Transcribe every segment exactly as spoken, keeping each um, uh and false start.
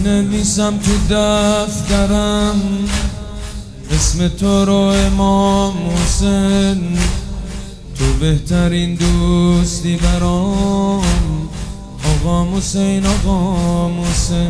نویسم تو دفترم اسم تو رو امام حسین، تو بهترین دوستی برام آقا حسین آقا حسین.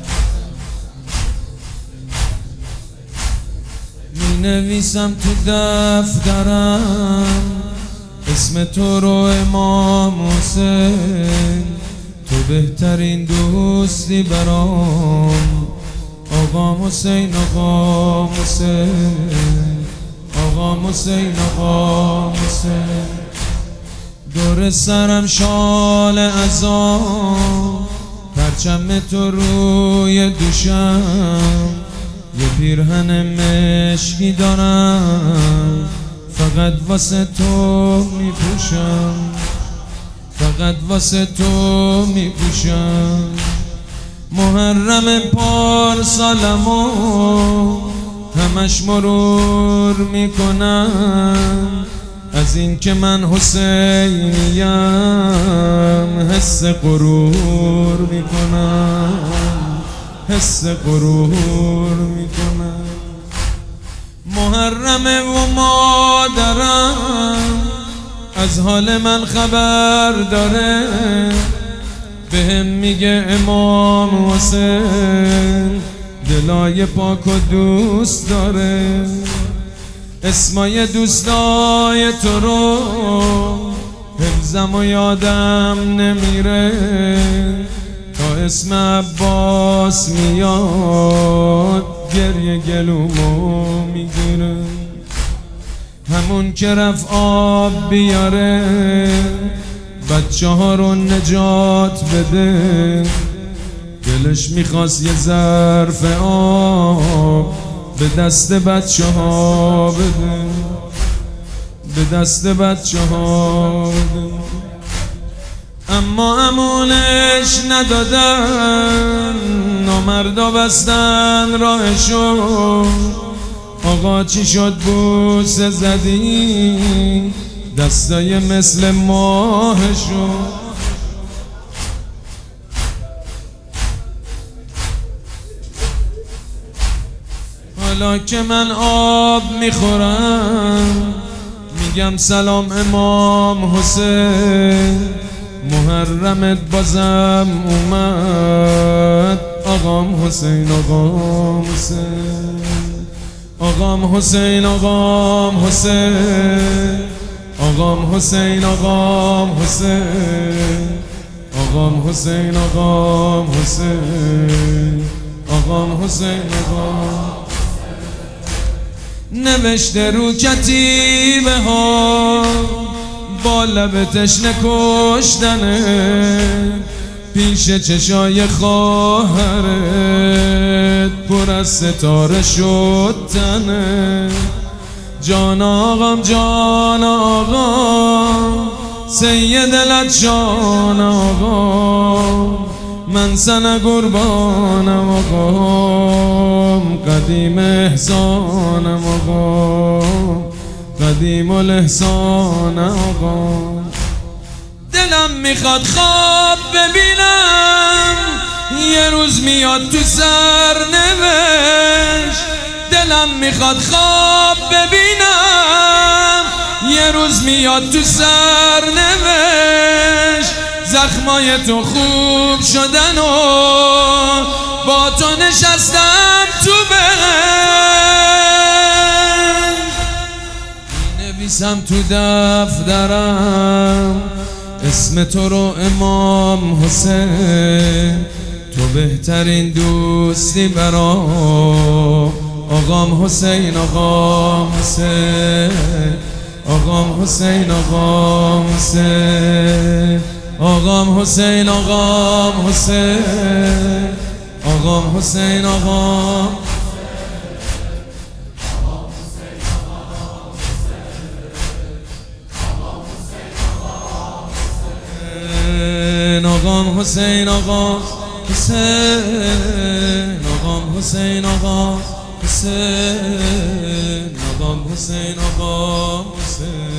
می نویسم تو دفترم اسم تو رو امام حسین، تو بهترین دوستی برام آقا حسین آقا حسین آقا حسین آقا حسین. دور سرم شال عزا، پرچم تو روی دوشم، یه پیرهن مشکی دارم فقط واسه تو میپوشم، فقط واسه تو میپوشم. محرم پارسالمو همش مرور میکنم، از این که من حسینیم حس غرور میکنم، حس غرور میکنم. محرم و مادرم از حال من خبر داره، بهم میگه امام حسین دلای پاک و دوست داره. اسمای دوستای تو رو حفظم و یادم نمیره، تا اسم عباس میاد گریه گلومو میگیره. همون که رفت آب بیاره بچه ها رو نجات بده، دلش میخواست یه ظرف آب به دست بچه ها بده، به دست بچه ها بده. اما امونش ندادن، نامردا بستن راهشو. آقا چی شد بوسه زدی دستای مثل ماهشو؟ حالا که من آب میخورم میگم سلام امام حسین، محرمت بازم اومد آقام حسین آقام حسین آقام حسین آقام حسین آقام حسین آقام حسین آقام حسین آقام حسین آقام حسین آقام. نوشته رو کتیبه ها با لب تشنه کشتنه، پیش چشای خواهرت پر از ستاره شد تنه. جان آقام جان آقام سید دلت جان آقام، من سن قربانم آقام، قدیم احسانم آقام، قدیم الاحسان آقام. دلم میخواد خواب ببینم یه روز میاد تو سرنوشت، دلم میخواد خواب ببینم یه روز میاد تو سرنوشت. زخمای تو خوب شدن و با تو نشستم تو بهشت. نویسم تو دفترم اسم تو رو امام حسین، تو بهترین دوستی برام آقام حسین آقام حسین آقام حسین آقام حسین آقام حسین آقام حسین آقام حسین آقام آقام حسین آقام حسین آقام حسین آقام حسین آقام حسین آقام حسین